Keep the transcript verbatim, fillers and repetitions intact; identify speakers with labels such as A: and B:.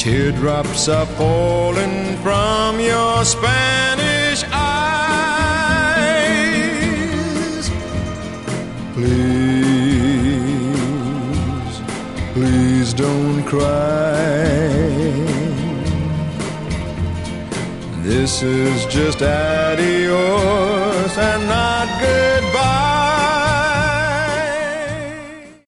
A: Teardrops are falling from your Spanish eyes. Please, please don't cry. This is just adios and not goodbye.